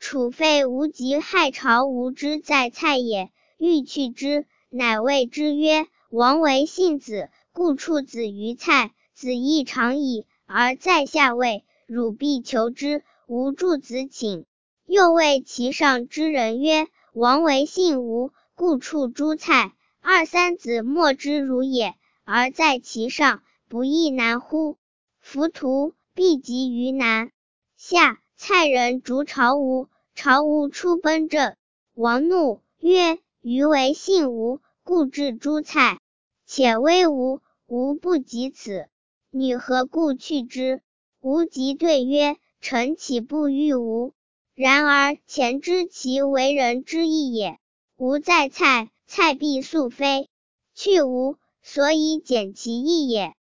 处废无及害朝无之在菜也，欲去之，乃谓之曰：王为信子，故处子于菜，子亦长矣，而在下位，汝必求之，吾助子请。又谓其上之人曰：王为信吾，故处诸菜，二三子莫之如也，而在其上，不亦难乎？夫徒必及于南。夏，蔡人逐朝吴，朝吴出奔郑。王怒，曰：余为信吾，故至诸蔡，且威吴，吾不及此，女何故去之？吴即对曰：臣岂不欲吴？然而前知其为人之义也。吴在蔡，蔡必速飞。去吴，所以减其义也。